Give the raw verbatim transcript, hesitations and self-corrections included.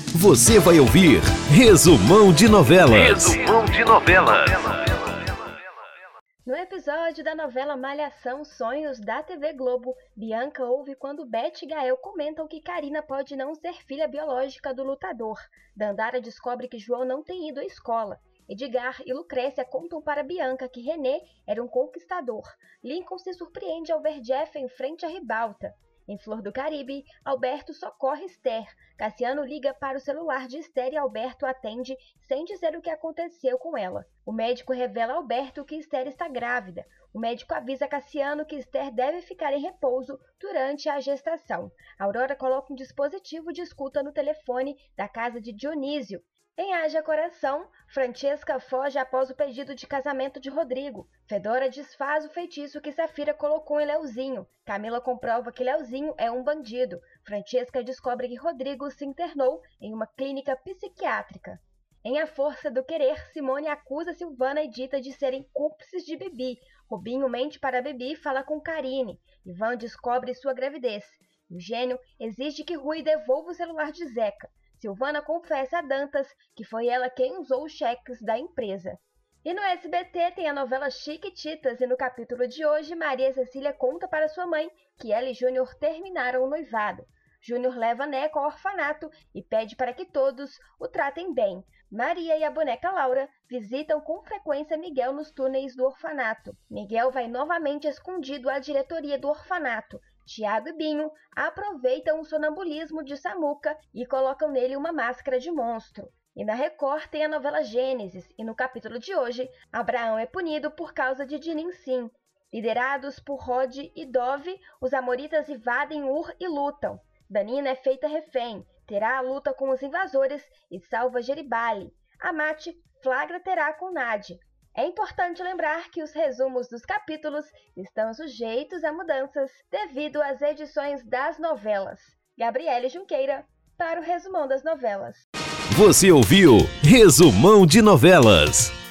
Você vai ouvir Resumão de Novelas. Resumão de Novelas. No episódio da novela Malhação Sonhos da T V Globo, Bianca ouve quando Beth e Gael comentam que Karina pode não ser filha biológica do lutador. Dandara descobre que João não tem ido à escola. Edgar e Lucrécia contam para Bianca que René era um conquistador. Lincoln se surpreende ao ver Jeff em frente à ribalta. Em Flor do Caribe, Alberto socorre Esther. Cassiano liga para o celular de Esther e Alberto atende sem dizer o que aconteceu com ela. O médico revela a Alberto que Esther está grávida. O médico avisa Cassiano que Esther deve ficar em repouso durante a gestação. Aurora coloca um dispositivo de escuta no telefone da casa de Dionísio. Em Haja Coração, Francesca foge após o pedido de casamento de Rodrigo. Fedora desfaz o feitiço que Safira colocou em Leozinho. Camila comprova que Leozinho é um bandido. Francesca descobre que Rodrigo se internou em uma clínica psiquiátrica. Em A Força do Querer, Simone acusa Silvana e Dita de serem cúmplices de Bibi. Rubinho mente para Bibi e fala com Karine. Ivan descobre sua gravidez. Eugênio exige que Rui devolva o celular de Zeca. Silvana confessa a Dantas que foi ela quem usou os cheques da empresa. E no S B T tem a novela Chiquititas e no capítulo de hoje Maria Cecília conta para sua mãe que ela e Júnior terminaram o noivado. Júnior leva Neco ao orfanato e pede para que todos o tratem bem. Maria e a boneca Laura visitam com frequência Miguel nos túneis do orfanato. Miguel vai novamente escondido à diretoria do orfanato. Tiago e Binho aproveitam o sonambulismo de Samuca e colocam nele uma máscara de monstro. E na Record tem a novela Gênesis, e no capítulo de hoje, Abraão é punido por causa de Dininsim. Liderados por Rod e Dove, os amoritas invadem Ur e lutam. Danina é feita refém, terá a luta com os invasores e salva Jeribali. Amate flagra terá com Nadi. É importante lembrar que os resumos dos capítulos estão sujeitos a mudanças devido às edições das novelas. Gabriele Junqueira, para o Resumão das Novelas. Você ouviu Resumão de Novelas.